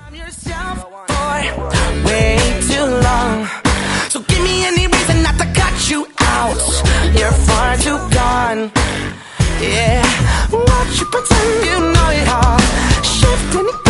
yourself for way too long. So give me any reason not to cut you out. You're far too gone. Yeah, watch you pretend you know it all. Shifting